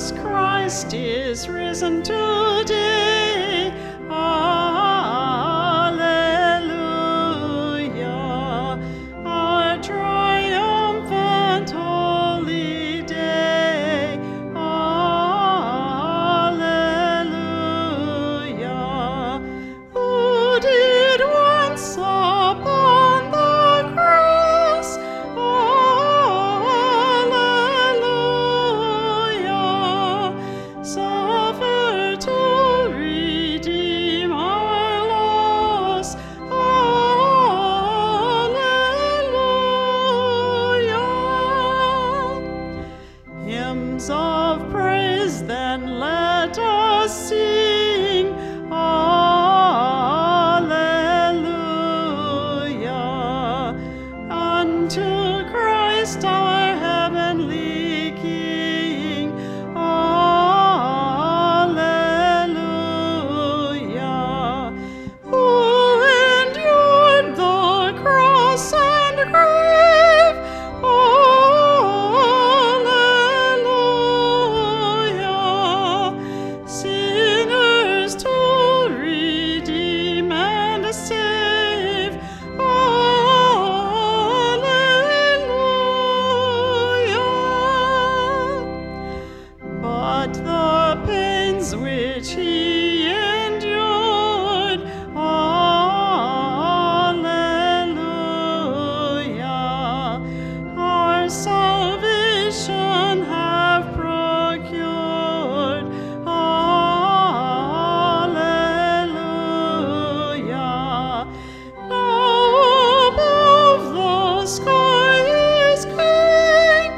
Jesus Christ is risen today. Alleluia. Our triumphant holy day. Alleluia. Who did once upon the cross? Alleluia. Suffer to redeem our loss. Alleluia. Hymns of praise then let us sing. Alleluia. Unto Christ our heavenly King. Alleluia. Who endured the cross and grave. Alleluia. Sinners to redeem and save. Alleluia. But the pains which he endured, alleluia, our salvation have procured, alleluia. Now above the sky is King,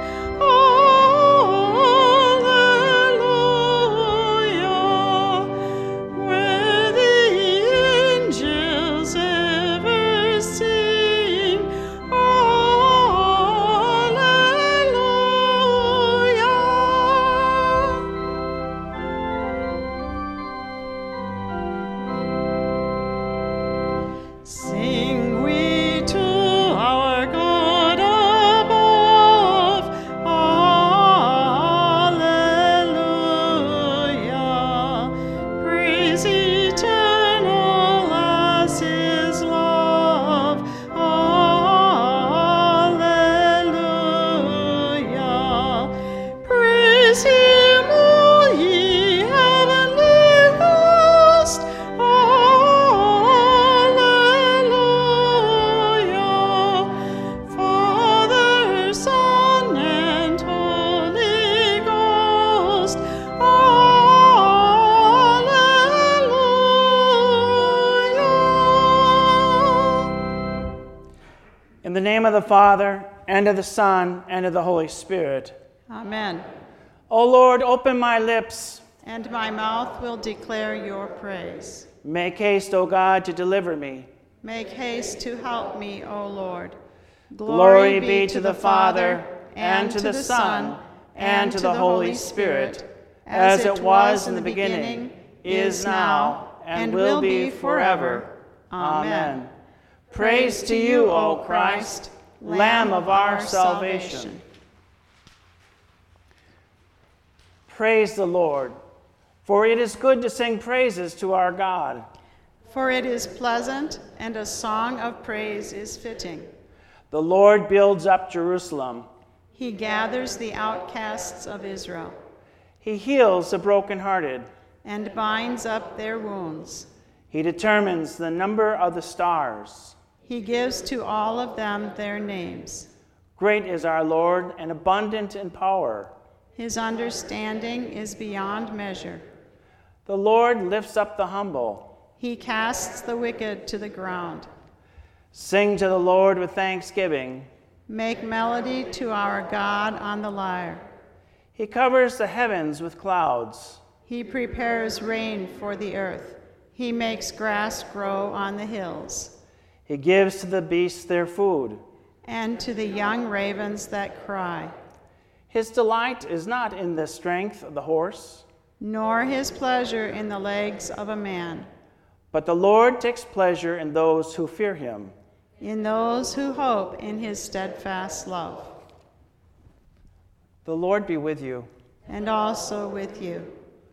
alleluia, where the angels ever sing, alleluia. Sing we to our God above, alleluia. Praise eternal as his love, alleluia. Praise him, all ye heavenly host, alleluia. Father, Son, and Holy Ghost, alleluia. In the name of the Father, and of the Son, and of the Holy Spirit. Amen. O Lord, open my lips. And my mouth will declare your praise. Make haste, O God, to deliver me. Make haste to help me, O Lord. Glory be to the Father, and to the Son, and to the Holy Spirit, as it was in the beginning, is now, and will be forever. Amen. Praise to you, O Christ, Lamb of our salvation. Praise the Lord, for it is good to sing praises to our God. For it is pleasant, and a song of praise is fitting. The Lord builds up Jerusalem. He gathers the outcasts of Israel, He heals the brokenhearted. and binds up their wounds. He determines the number of the stars. He gives to all of them their names. Great is our Lord, and abundant in power. His understanding is beyond measure. The Lord lifts up the humble. He casts the wicked to the ground. Sing to the Lord with thanksgiving. Make melody to our God on the lyre. He covers the heavens with clouds. He prepares rain for the earth. He makes grass grow on the hills. He gives to the beasts their food. And to the young ravens that cry. His delight is not in the strength of the horse, nor his pleasure in the legs of a man, but the Lord takes pleasure in those who fear him, in those who hope in his steadfast love. The Lord be with you. and also with you.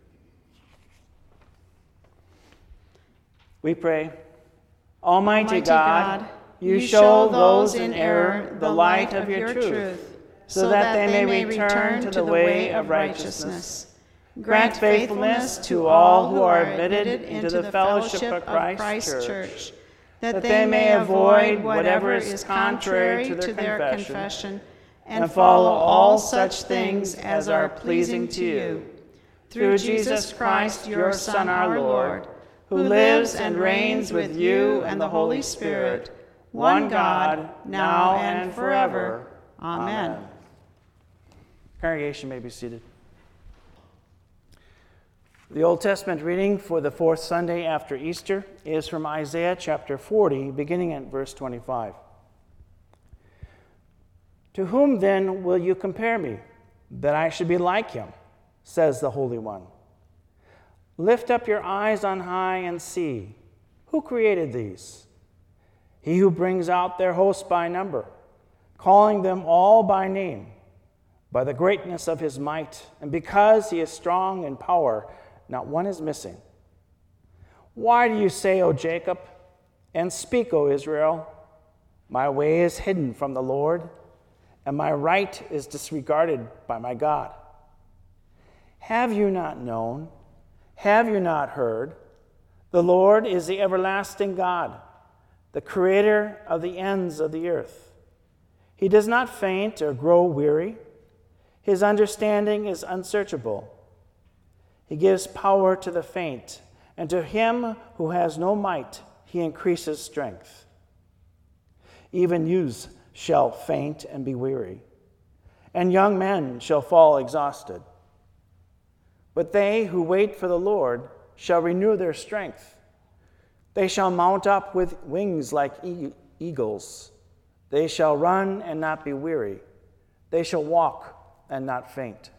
We pray. Almighty God, you show those in error the light of your truth, so that they may return to the way of righteousness. Grant faithfulness to all who are admitted into the fellowship of Christ's church, that they may avoid whatever is contrary to their confession, and follow all such things as are pleasing to you. Through Jesus Christ, your Son, our Lord, who lives and reigns with you and the Holy Spirit, one God, now and forever. Amen. Congregation may be seated. The Old Testament reading for the fourth Sunday after Easter is from Isaiah chapter 40, beginning at verse 25. To whom then will you compare me, that I should be like him, says the Holy One. Lift up your eyes on high and see, who created these? He who brings out their hosts by number, calling them all by name, by the greatness of his might, and because he is strong in power, not one is missing. Why do you say, O Jacob, and speak, O Israel, my way is hidden from the Lord, and my right is disregarded by my God? Have you not known? Have you not heard? The Lord is the everlasting God, the creator of the ends of the earth. He does not faint or grow weary. His understanding is unsearchable. He gives power to the faint, and to him who has no might, he increases strength. Even youths shall faint and be weary, and young men shall fall exhausted. But they who wait for the Lord shall renew their strength. They shall mount up with wings like eagles. They shall run and not be weary. They shall walk and not faint.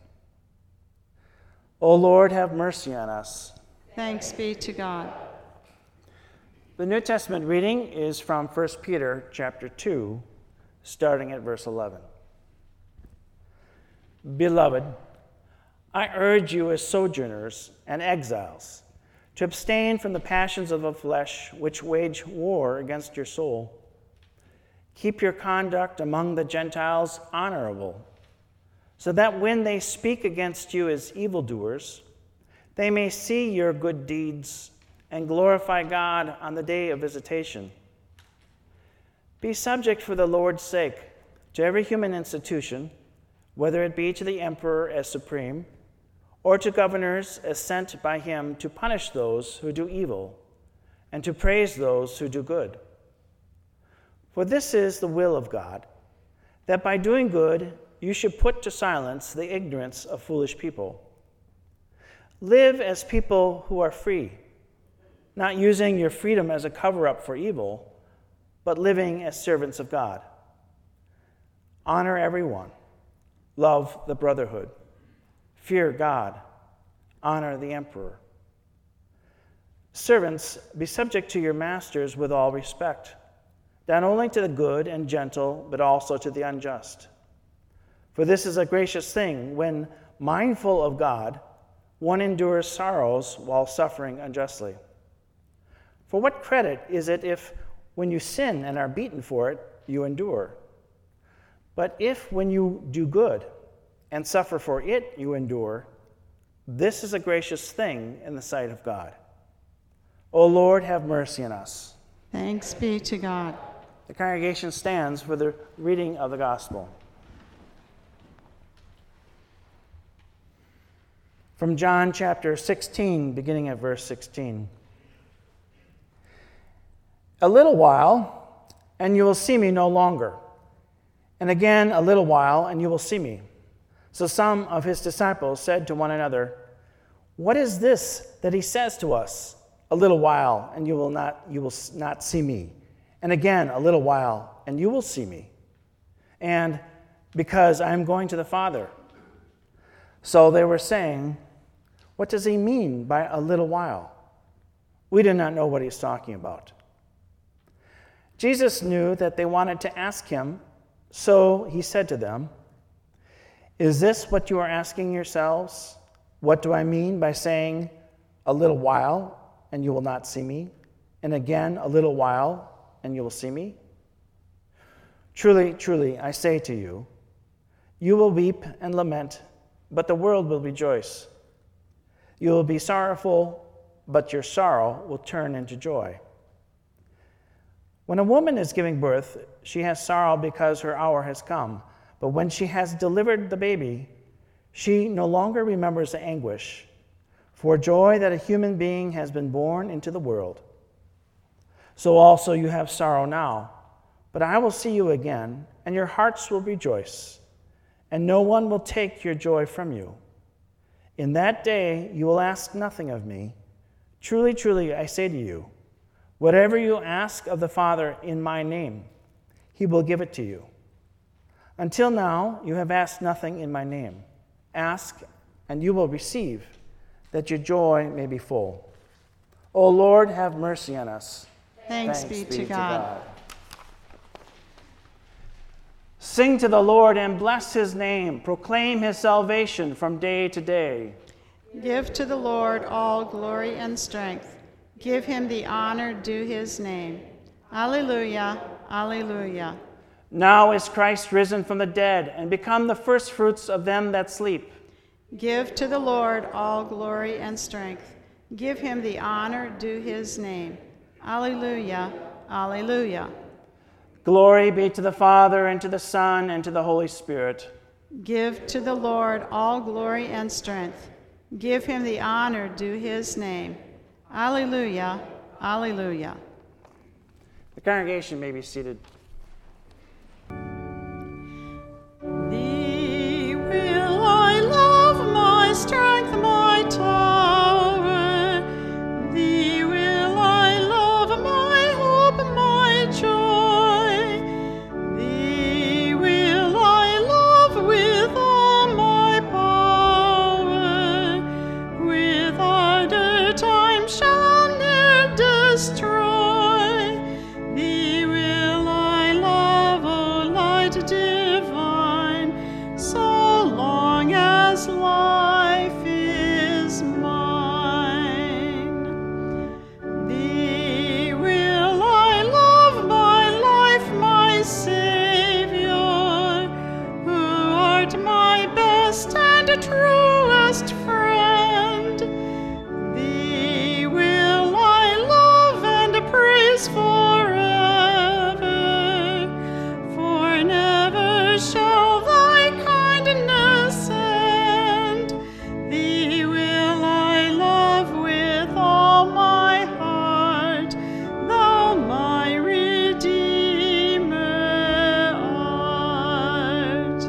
O Lord, have mercy on us. Thanks be to God. The New Testament reading is from 1 Peter chapter 2, starting at verse 11. Beloved, I urge you as sojourners and exiles to abstain from the passions of the flesh which wage war against your soul. Keep your conduct among the Gentiles honorable, so that when they speak against you as evildoers, they may see your good deeds and glorify God on the day of visitation. Be subject for the Lord's sake to every human institution, whether it be to the emperor as supreme, or to governors as sent by him to punish those who do evil, and to praise those who do good. For this is the will of God, that by doing good you should put to silence the ignorance of foolish people. Live as people who are free, not using your freedom as a cover-up for evil, but living as servants of God. Honor everyone. Love the brotherhood. Fear God. Honor the emperor. Servants, be subject to your masters with all respect, not only to the good and gentle, but also to the unjust. For this is a gracious thing when, mindful of God, one endures sorrows while suffering unjustly. For what credit is it if, when you sin and are beaten for it, you endure? But if, when you do good and suffer for it, you endure, this is a gracious thing in the sight of God. O Lord, have mercy on us. Thanks be to God. The congregation stands for the reading of the gospel. From John chapter 16, beginning at verse 16. A little while, and you will see me no longer. And again, a little while, and you will see me. So some of his disciples said to one another, What is this that he says to us? A little while, and you will not see me. And again, a little while, and you will see me. And because I am going to the Father. So they were saying, What does he mean by a little while? We do not know what he's talking about. Jesus knew that they wanted to ask him, so he said to them, Is this what you are asking yourselves? What do I mean by saying, a little while, and you will not see me, and again a little while, and you will see me? Truly, truly, I say to you, you will weep and lament, but the world will rejoice. You will be sorrowful, but your sorrow will turn into joy. When a woman is giving birth, she has sorrow because her hour has come. But when she has delivered the baby, she no longer remembers the anguish for joy that a human being has been born into the world. So also you have sorrow now, but I will see you again, and your hearts will rejoice, and no one will take your joy from you. In that day you will ask nothing of me. Truly, truly, I say to you, whatever you ask of the Father in my name, he will give it to you. Until now, you have asked nothing in my name. Ask, and you will receive, that your joy may be full. O Lord, have mercy on us. Thanks be to God. Sing to the Lord and bless his name. Proclaim his salvation from day to day. Give to the Lord all glory and strength. Give him the honor due his name. Alleluia, alleluia. Now is Christ risen from the dead and become the firstfruits of them that sleep. Give to the Lord all glory and strength. Give him the honor due his name. Alleluia, alleluia. Glory be to the Father, and to the Son, and to the Holy Spirit. Give to the Lord all glory and strength. Give him the honor due his name. Alleluia, alleluia. The congregation may be seated. Thee will I love, my strength, my tower. Thee will I love, my hope, my joy. Thee will I love with all my power. With ardor time shall ne'er destroy. Thee will I love, O light divine, so long as life is mine. Thee will I love, my life, my Savior, who art my best and truest friend. Thee will I love and praise forever, for never shall thy kindness end. Thee will I love with all my heart, thou my Redeemer art.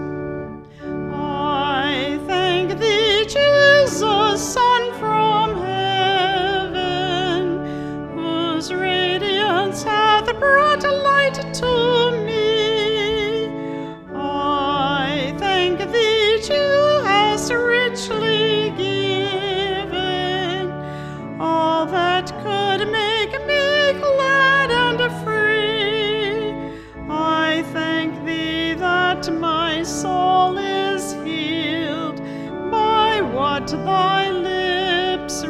I thank thee, Jesus, Son from heaven, whose radiance hath brought light to me. I thank thee, who hast richly given all that could make me glad and free. I thank thee that my soul is healed by what thy lips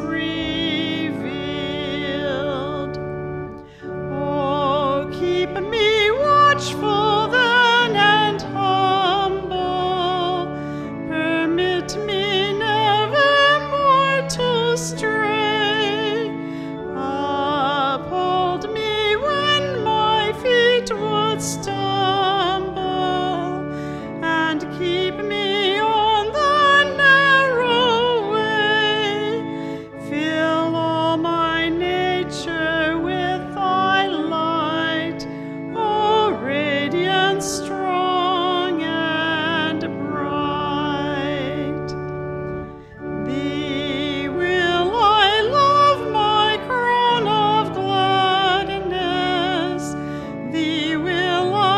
revealed. Oh, keep me watchful then and humble. Permit me never more to stray. Uphold me when my feet would stumble, and keep me on the narrow way. Fill all my nature with thy light, O radiant, strong, and bright. Thee will I love, my crown of gladness. Thee will I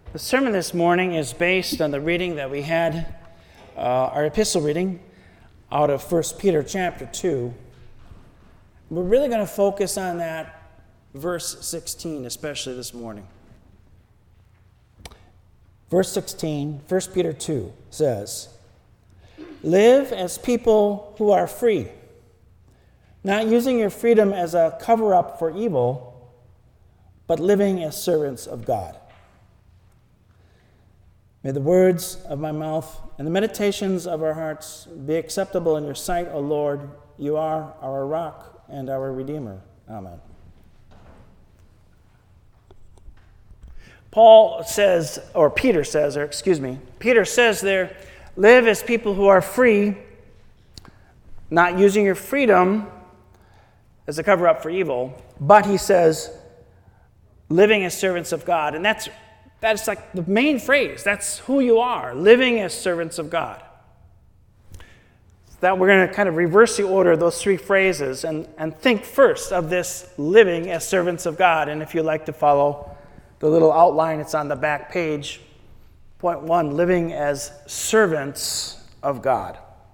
The sermon this morning is based on the reading that we had, our epistle reading, out of 1 Peter chapter 2. We're really going to focus on that verse 16, especially this morning. Verse 16, 1 Peter 2 says, "Live as people who are free, not using your freedom as a cover-up for evil, but living as servants of God. May the words of my mouth and the meditations of our hearts be acceptable in your sight, O Lord. You are our rock and our Redeemer." Amen. Peter says there, live as people who are free, not using your freedom as a cover-up for evil, but he says, living as servants of God. And that's like the main phrase. That's who you are, living as servants of God. That we're going to kind of reverse the order of those three phrases and think first of this living as servants of God. And if you'd like to follow the little outline, it's on the back page. Point 1, living as servants of God.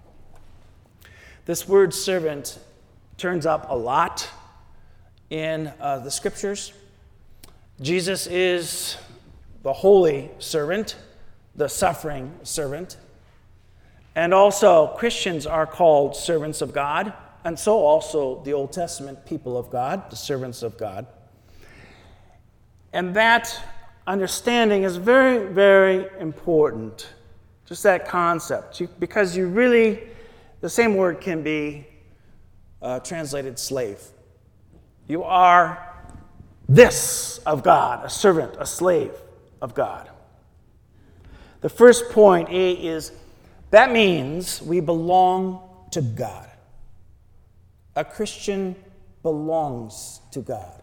This word servant turns up a lot in the scriptures. Jesus is the holy servant, the suffering servant. And also Christians are called servants of God, and so also the Old Testament people of God, the servants of God. And that understanding is very, very important, just that concept, because the same word can be translated slave. You are this of God, a servant, a slave of God. The first point, A, is that means we belong to God. A Christian belongs to God.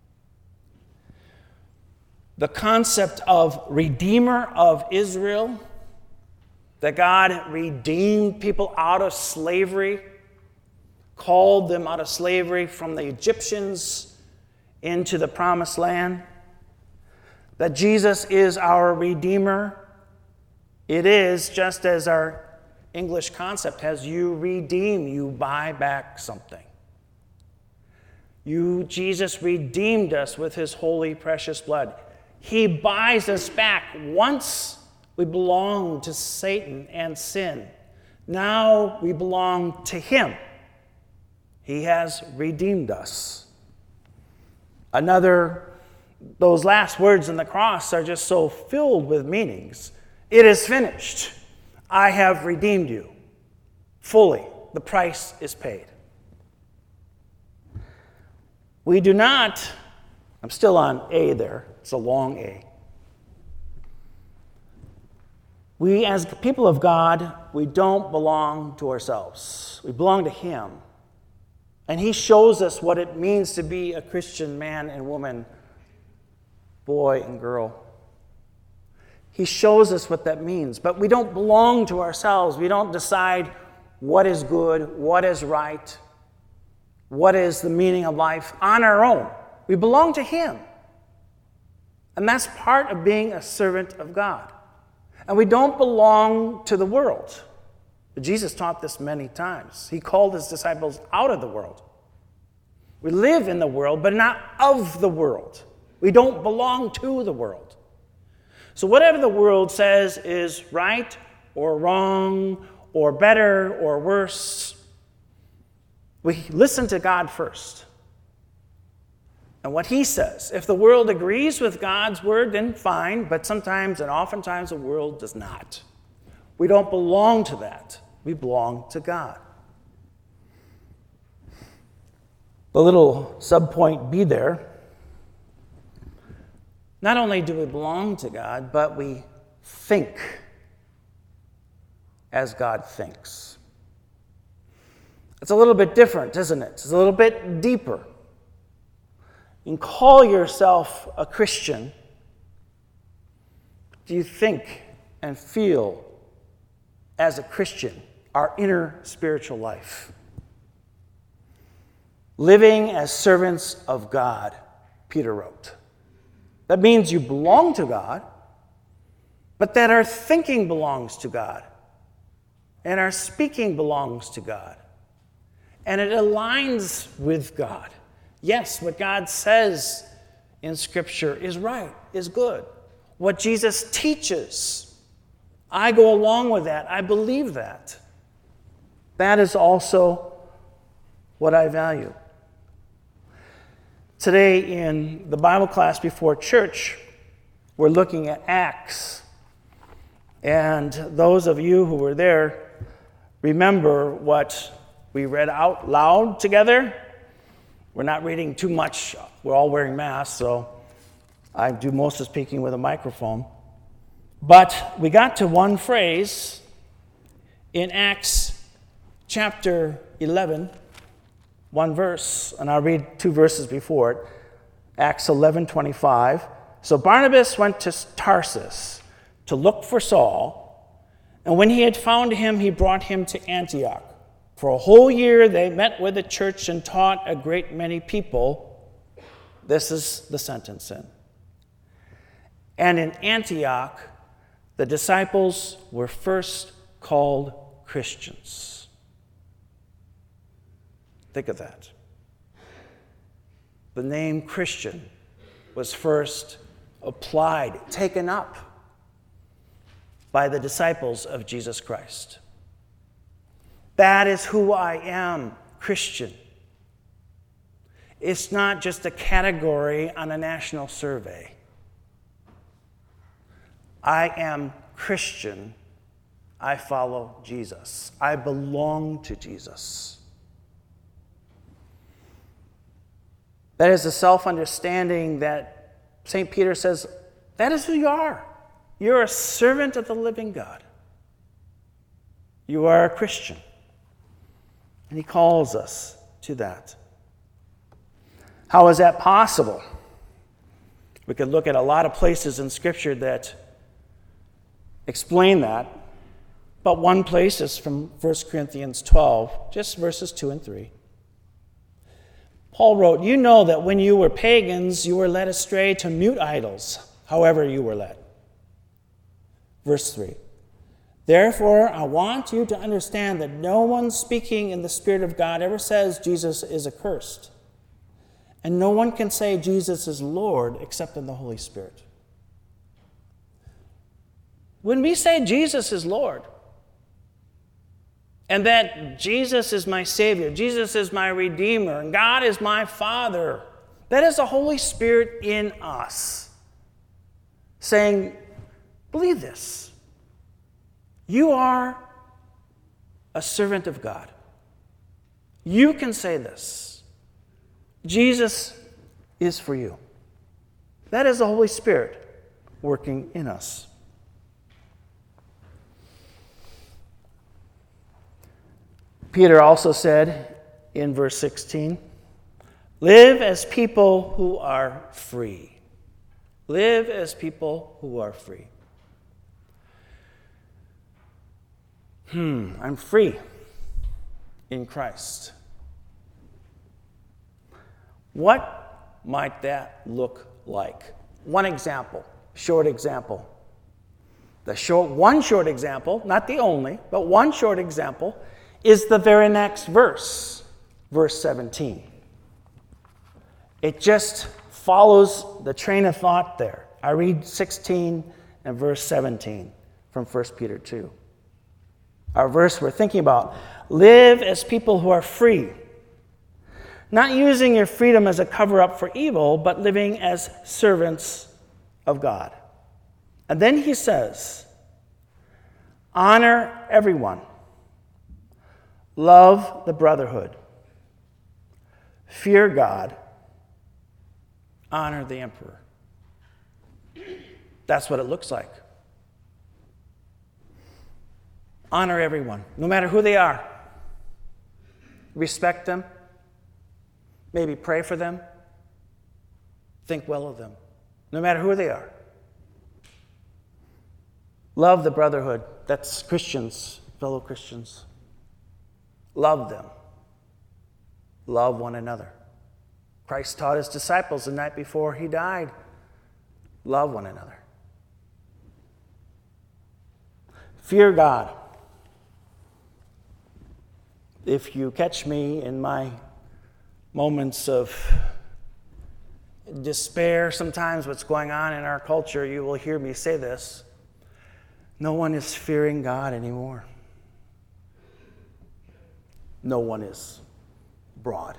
The concept of Redeemer of Israel, that God redeemed people out of slavery, called them out of slavery from the Egyptians into the promised land, that Jesus is our Redeemer. It is just as our English concept has, you redeem, you buy back something. Jesus redeemed us with his holy, precious blood. He buys us back. Once we belonged to Satan and sin. Now we belong to him. He has redeemed us. Those last words on the cross are just so filled with meanings. It is finished. I have redeemed you fully. The price is paid. We do not, I'm still on A there. It's a long A. We, as the people of God, we don't belong to ourselves. We belong to him. And he shows us what it means to be a Christian man and woman, boy and girl. He shows us what that means. But we don't belong to ourselves. We don't decide what is good, what is right, what is the meaning of life on our own. We belong to him. And that's part of being a servant of God. And we don't belong to the world. Jesus taught this many times. He called his disciples out of the world. We live in the world, but not of the world. We don't belong to the world. So whatever the world says is right or wrong or better or worse, we listen to God first. And what he says. If the world agrees with God's word, then fine, but sometimes and oftentimes the world does not. We don't belong to that. We belong to God. The little subpoint B there. Not only do we belong to God, but we think as God thinks. It's a little bit different, isn't it? It's a little bit deeper. You can call yourself a Christian. Do you think and feel as a Christian, our inner spiritual life? Living as servants of God, Peter wrote. That means you belong to God, but that our thinking belongs to God, and our speaking belongs to God, and it aligns with God. Yes, what God says in Scripture is right, is good. What Jesus teaches, I go along with that. I believe that. That is also what I value. Today in the Bible class before church, we're looking at Acts. And those of you who were there remember what we read out loud together. We're not reading too much. We're all wearing masks, so I do most of the speaking with a microphone. But we got to one phrase in Acts chapter 11, one verse, and I'll read two verses before it. Acts 11:25. So Barnabas went to Tarsus to look for Saul, and when he had found him, he brought him to Antioch. For a whole year they met with the church and taught a great many people. This is the sentence in. And in Antioch, the disciples were first called Christians. Think of that. The name Christian was first applied, taken up by the disciples of Jesus Christ. That is who I am, Christian. It's not just a category on a national survey. I am Christian. I follow Jesus. I belong to Jesus. That is a self-understanding that St. Peter says, that is who you are. You're a servant of the living God. You are a Christian. And he calls us to that. How is that possible? We could look at a lot of places in Scripture that explain that, but one place is from 1 Corinthians 12, just verses 2 and 3. Paul wrote, "You know that when you were pagans, you were led astray to mute idols, however you were led." Verse 3. "Therefore, I want you to understand that no one speaking in the Spirit of God ever says Jesus is accursed. And no one can say Jesus is Lord except in the Holy Spirit." When we say Jesus is Lord, and that Jesus is my Savior, Jesus is my Redeemer, and God is my Father, that is the Holy Spirit in us saying, believe this. You are a servant of God. You can say this. Jesus is for you. That is the Holy Spirit working in us. Peter also said in verse 16, live as people who are free. Live as people who are free. I'm free in Christ. What might that look like? One example, short example. One short example, not the only, but one short example is the very next verse, verse 17. It just follows the train of thought there. I read 16 and verse 17 from 1 Peter 2. Our verse we're thinking about, live as people who are free, not using your freedom as a cover-up for evil, but living as servants of God. And then he says, honor everyone. Love the brotherhood. Fear God. Honor the emperor. That's what it looks like. Honor everyone, no matter who they are. Respect them. Maybe pray for them. Think well of them, no matter who they are. Love the brotherhood. That's Christians, fellow Christians. Love them. Love one another. Christ taught his disciples the night before he died, love one another. Fear God. If you catch me in my moments of despair, sometimes what's going on in our culture, you will hear me say this. No one is fearing God anymore. No one is broad.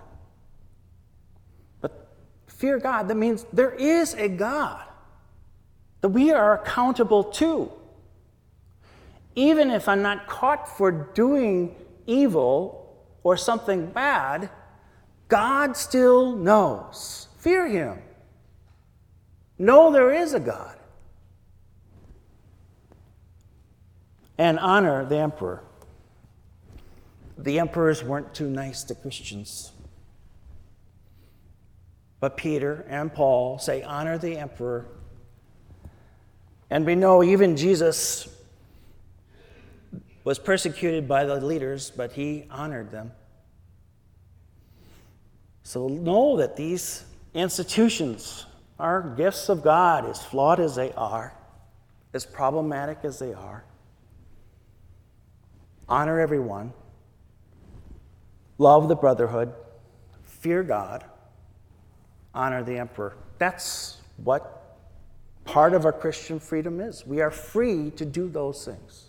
But fear God, that means there is a God that we are accountable to. Even if I'm not caught for doing evil or something bad, God still knows. Fear him. Know there is a God. And honor the emperor. The emperors weren't too nice to Christians. But Peter and Paul say, honor the emperor. And we know even Jesus was persecuted by the leaders, but he honored them. So know that these institutions are gifts of God, as flawed as they are, as problematic as they are. Honor everyone. Love the brotherhood. Fear God. Honor the emperor. That's what part of our Christian freedom is. We are free to do those things.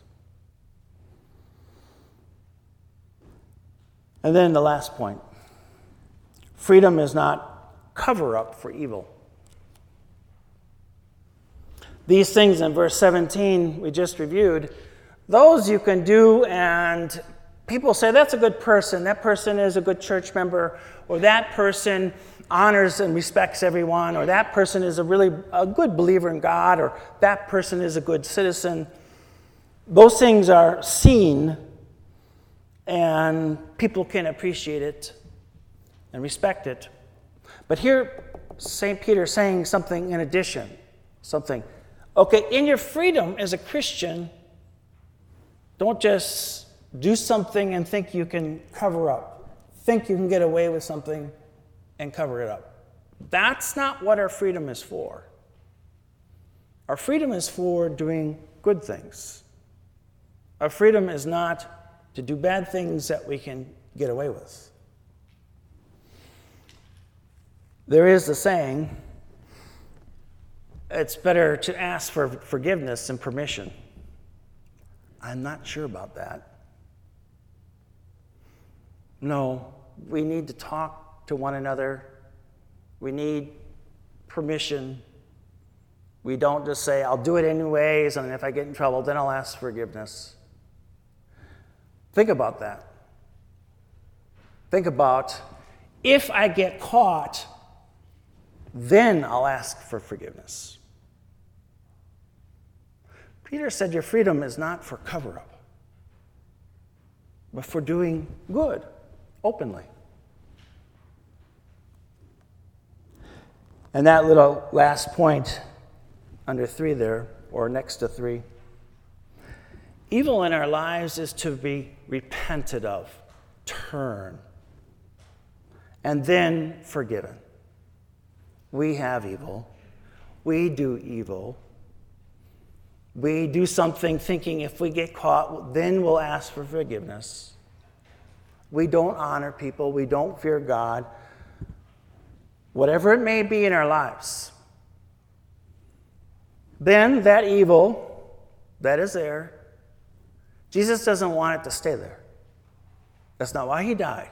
And then the last point. Freedom is not cover-up for evil. These things in verse 17 we just reviewed, those you can do, and people say that's a good person, that person is a good church member, or that person honors and respects everyone, or that person is a good believer in God, or that person is a good citizen. Those things are seen, and people can appreciate it and respect it. But here, St. Peter is saying something in addition. Okay, in your freedom as a Christian, don't just do something and think you can cover up. Think you can get away with something and cover it up. That's not what our freedom is for. Our freedom is for doing good things. Our freedom is not to do bad things that we can get away with. There is a saying, it's better to ask for forgiveness than permission. I'm not sure about that. No, we need to talk to one another. We need permission. We don't just say, I'll do it anyways, and if I get in trouble, then I'll ask forgiveness. Think about that. Think about, if I get caught, then I'll ask for forgiveness. Peter said your freedom is not for cover-up, but for doing good, openly. And that little last point under 3 there, or next to 3, evil in our lives is to be repented of, turn, and then forgiven. We have evil. We do evil. We do something thinking if we get caught, then we'll ask for forgiveness. We don't honor people. We don't fear God. Whatever it may be in our lives. Then that evil that is there, Jesus doesn't want it to stay there. That's not why he died.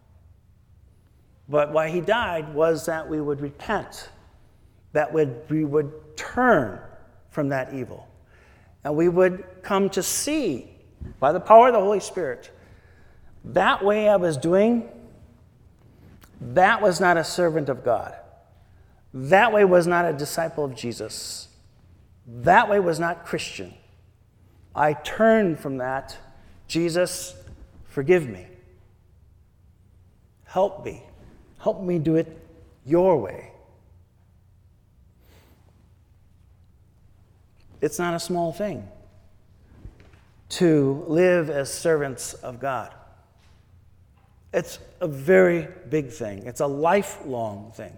But why he died was that we would repent, that we would turn from that evil, and we would come to see, by the power of the Holy Spirit, that way I was doing, that was not a servant of God. That way was not a disciple of Jesus. That way was not Christian. I turned from that. Jesus, forgive me. Help me. Help me do it your way. It's not a small thing to live as servants of God. It's a very big thing. It's a lifelong thing.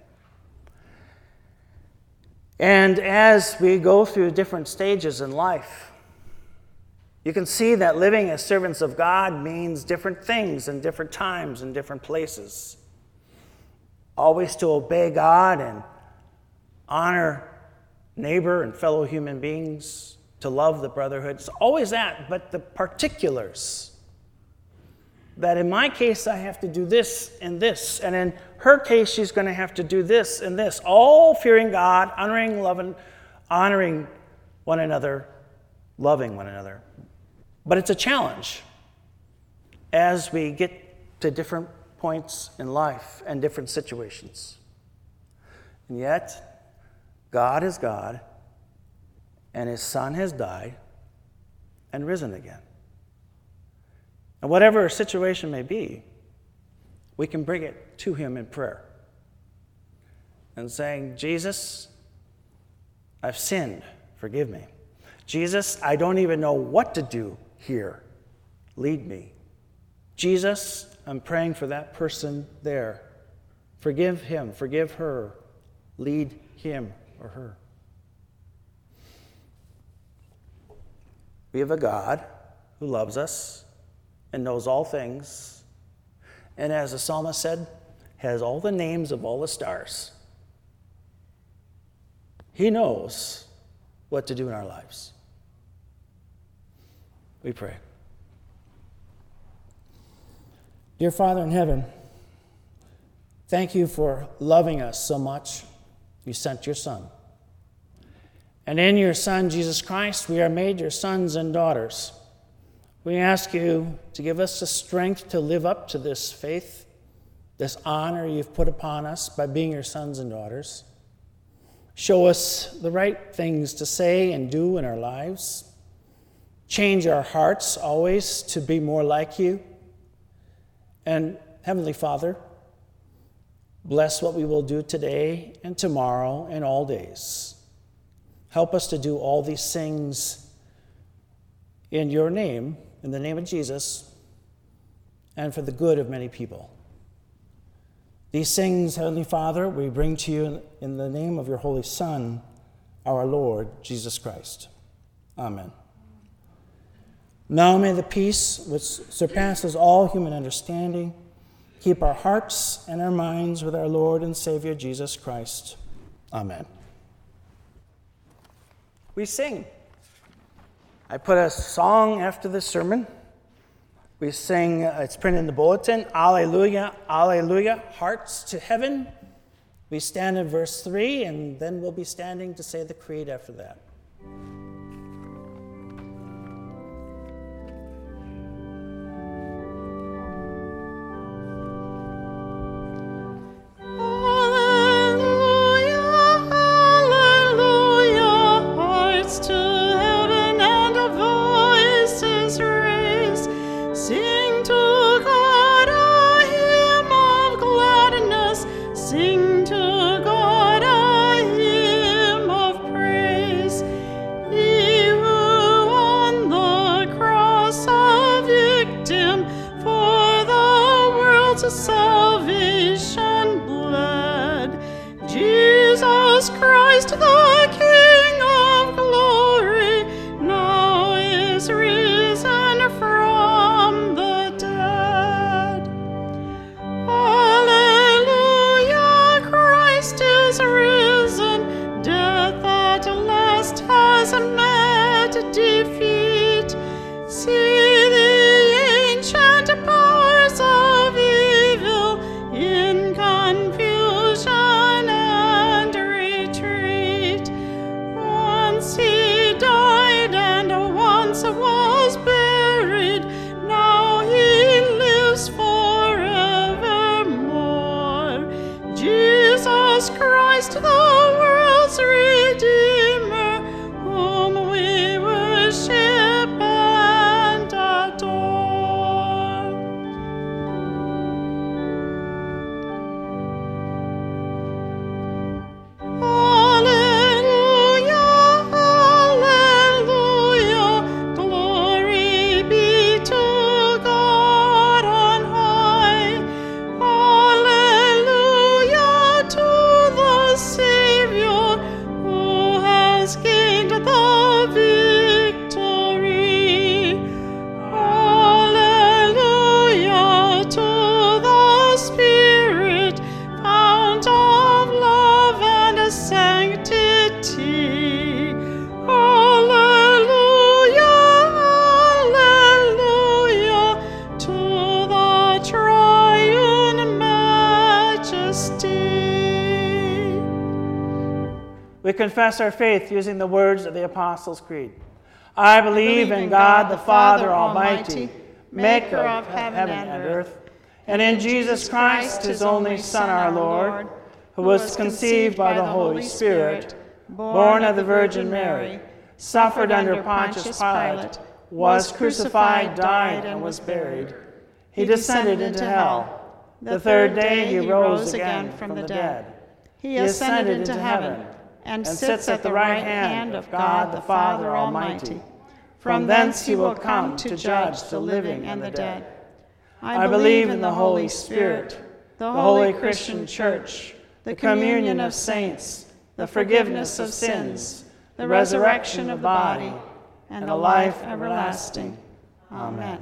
And as we go through different stages in life, You can see that living as servants of God means different things in different times and different places. Always to obey God and honor neighbor and fellow human beings, to love the brotherhood. It's always that, but the particulars. That in my case, I have to do this, and in her case, she's going to have to do this and this, all fearing God, honoring one another, loving one another. But it's a challenge as we get to different points in life and different situations. And yet, God is God, and his Son has died and risen again. And whatever our situation may be, we can bring it to him in prayer and saying, Jesus, I've sinned, forgive me. Jesus, I don't even know what to do here. Lead me. Jesus, I'm praying for that person there. Forgive him, forgive her. Lead him or her. We have a God who loves us and knows all things, and as the psalmist said, has all the names of all the stars. He knows what to do in our lives. We pray. Dear Father in heaven, thank you for loving us so much. You sent your Son. And in your Son, Jesus Christ, we are made your sons and daughters. We ask you to give us the strength to live up to this faith, this honor you've put upon us by being your sons and daughters. Show us the right things to say and do in our lives. Change our hearts always to be more like you. And Heavenly Father, bless what we will do today and tomorrow and all days. Help us to do all these things in your name, in the name of Jesus, and for the good of many people. These things, Heavenly Father, we bring to you in the name of your Holy Son, our Lord Jesus Christ. Amen. Now may the peace which surpasses all human understanding keep our hearts and our minds with our Lord and Savior Jesus Christ. Amen. We sing. I put a song after the sermon. We sing, it's printed in the bulletin, Alleluia, Alleluia, Hearts to Heaven. We stand in verse 3, and then we'll be standing to say the creed after that. Savior, who We confess our faith using the words of the Apostles' Creed. I believe in God the Father Almighty, maker of heaven and earth, and in Jesus Christ, his only Son, our Lord, who was conceived by the Holy Spirit, born of the Virgin Mary, suffered under Pontius Pilate, was crucified, died, and was buried. He descended into hell. The third day he rose again from the dead. He ascended into heaven and sits at the right hand of God the Father Almighty. From thence he will come to judge the living and the dead. I believe in the Holy Spirit, the holy Christian Church, the communion of saints, the forgiveness of sins, the resurrection of the body, and the life everlasting. Amen.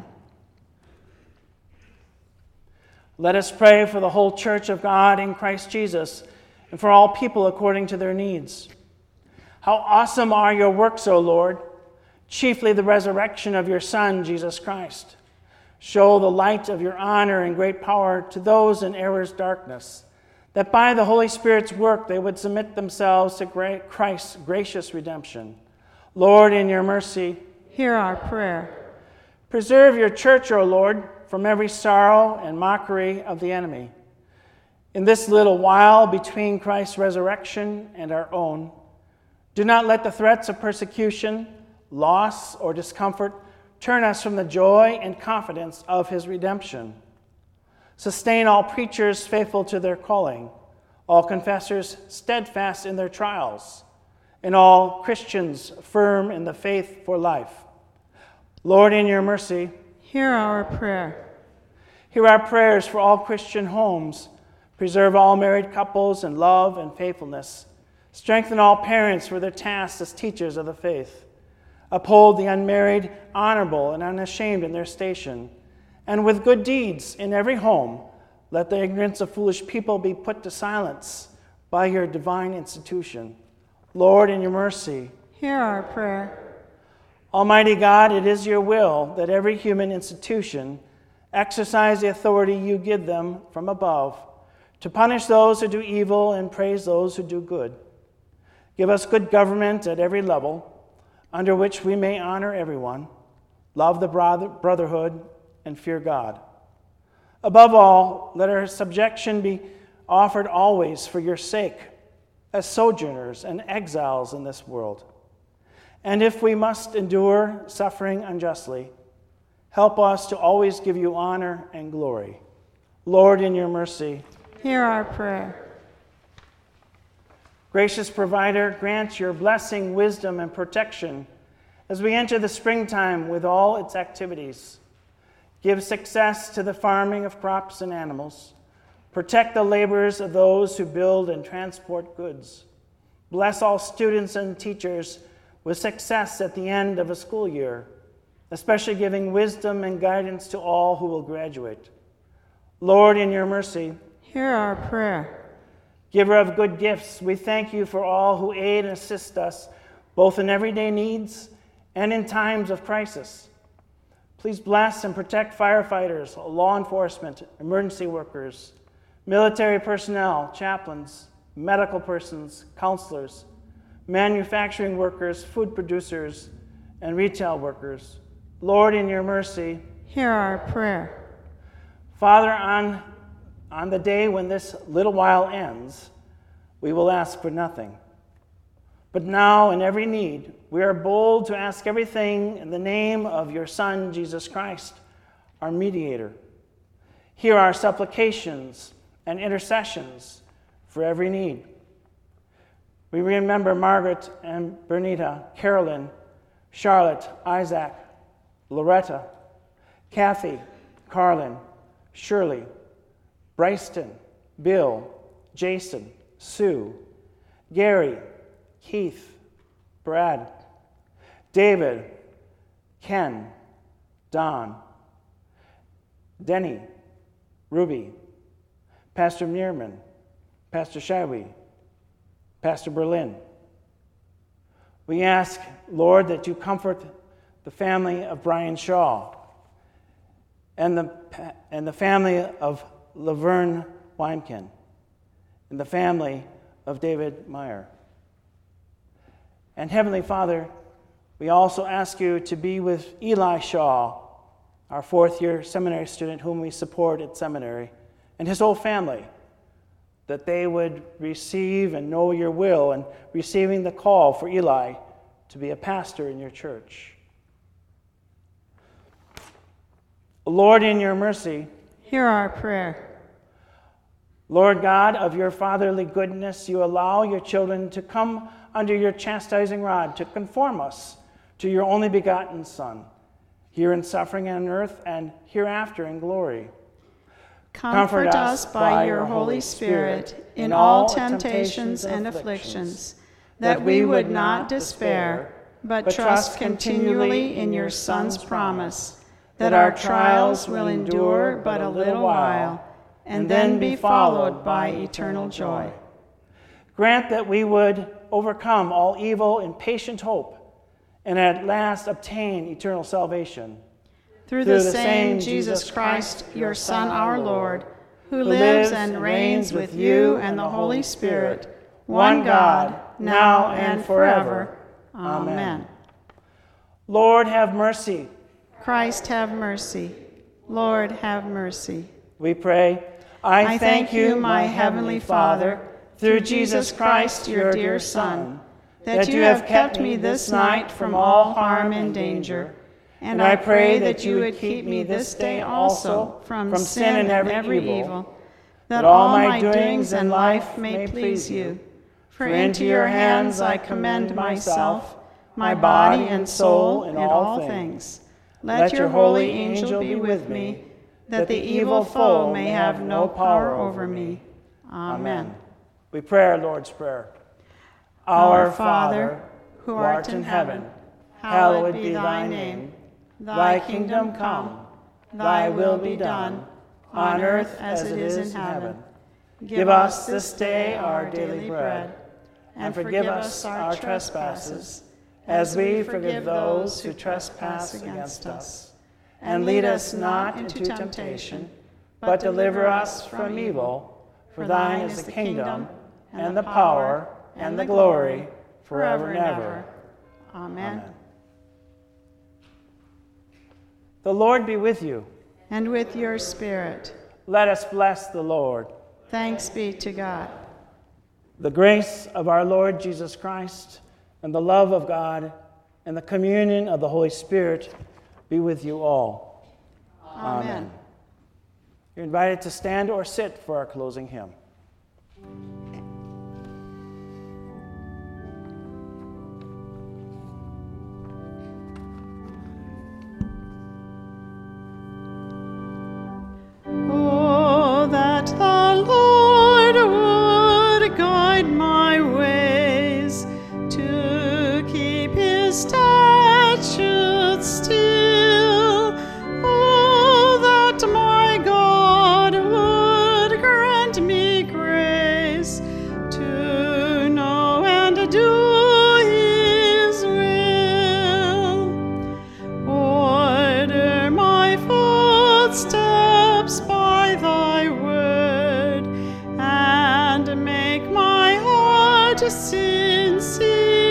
Let us pray for the whole Church of God in Christ Jesus and for all people according to their needs. How awesome are your works, O Lord, chiefly the resurrection of your Son, Jesus Christ. Show the light of your honor and great power to those in error's darkness, that by the Holy Spirit's work they would submit themselves to Christ's gracious redemption. Lord, in your mercy, hear our prayer. Preserve your church, O Lord, from every sorrow and mockery of the enemy. In this little while between Christ's resurrection and our own, do not let the threats of persecution, loss, or discomfort turn us from the joy and confidence of his redemption. Sustain all preachers faithful to their calling, all confessors steadfast in their trials, and all Christians firm in the faith for life. Lord, in your mercy, hear our prayer. Hear our prayers for all Christian homes. Preserve all married couples in love and faithfulness. Strengthen all parents for their tasks as teachers of the faith. Uphold the unmarried, honorable, and unashamed in their station. And with good deeds in every home, let the ignorance of foolish people be put to silence by your divine institution. Lord, in your mercy, hear our prayer. Almighty God, it is your will that every human institution exercise the authority you give them from above to punish those who do evil and praise those who do good. Give us good government at every level, under which we may honor everyone, love the brotherhood, and fear God. Above all, let our subjection be offered always for your sake, as sojourners and exiles in this world. And if we must endure suffering unjustly, help us to always give you honor and glory. Lord, in your mercy, hear our prayer. Gracious provider, grant your blessing, wisdom, and protection as we enter the springtime with all its activities. Give success to the farming of crops and animals. Protect the labors of those who build and transport goods. Bless all students and teachers with success at the end of a school year, especially giving wisdom and guidance to all who will graduate. Lord, in your mercy, hear our prayer. Giver of good gifts, we thank you for all who aid and assist us, both in everyday needs and in times of crisis. Please bless and protect firefighters, law enforcement, emergency workers, military personnel, chaplains, medical persons, counselors, manufacturing workers, food producers, and retail workers. Lord, in your mercy, hear our prayer. Father, on the day when this little while ends, we will ask for nothing. But now, in every need, we are bold to ask everything in the name of your Son, Jesus Christ, our mediator. Hear our supplications and intercessions for every need. We remember Margaret and Bernita, Carolyn, Charlotte, Isaac, Loretta, Kathy, Carlin, Shirley, Bryston, Bill, Jason, Sue, Gary, Keith, Brad, David, Ken, Don, Denny, Ruby, Pastor Meerman, Pastor Shiwi, Pastor Berlin. We ask, Lord, that you comfort the family of Brian Shaw and the family of Laverne Weinken and the family of David Meyer. And Heavenly Father, we also ask you to be with Eli Shaw, our fourth-year seminary student whom we support at seminary, and his whole family, that they would receive and know your will and receiving the call for Eli to be a pastor in your church. Lord, in your mercy, hear our prayer. Lord God, of your fatherly goodness, you allow your children to come under your chastising rod to conform us to your only begotten Son, here in suffering on earth and hereafter in glory. Comfort us by your Holy Spirit in all temptations and afflictions, that we would not despair, but trust continually in your Son's promise, that our trials will endure but a little while, and then be followed by eternal joy. Grant that we would overcome all evil in patient hope, and at last obtain eternal salvation. Through the same Jesus Christ, your Son, our Lord, who lives and reigns with you and the Holy Spirit, one God, now and forever. Amen. Lord, have mercy. Christ, have mercy. Lord, have mercy. We pray, I thank you, my heavenly Father, through Jesus Christ, your dear Son, that you have kept me this night from all harm and danger. And I pray that you would keep me this day also from sin and every evil, that all my doings in life may please you. For into your hands I commend myself, my body and soul, and all things. Let your holy angel be with me, that the evil foe may have no power over me. Amen. We pray our Lord's Prayer. Our Father, who art in heaven, hallowed be thy name. Thy kingdom come, thy will be done, on earth as it is in heaven. Give us this day our daily bread, and forgive us our trespasses, as we forgive those who trespass against us. And lead us not into temptation, but deliver us from evil. For thine is the kingdom, and the power, and the glory, forever and ever. Amen. The Lord be with you. And with your spirit. Let us bless the Lord. Thanks be to God. The grace of our Lord Jesus Christ, and the love of God, and the communion of the Holy Spirit be with you all. Amen. You're invited to stand or sit for our closing hymn. Oh, that the Lord would guide my ways, to keep his statutes still. Oh, that my God would grant me grace to know and do his will. Order my footsteps by thy word, and make my heart sincere.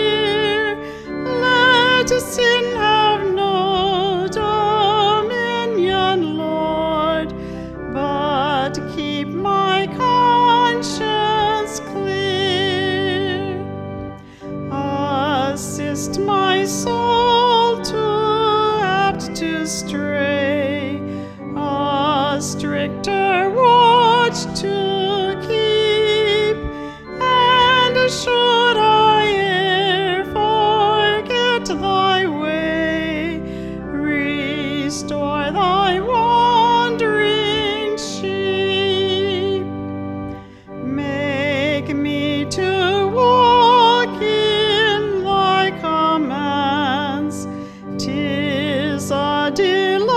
Let sin have no dominion, Lord, but keep my conscience clear. Assist my soul too apt to stray, a stricter watch to keep, and should I e'er forget thy way, restore thy wandering sheep. Make me to walk in thy commands, 'tis a delight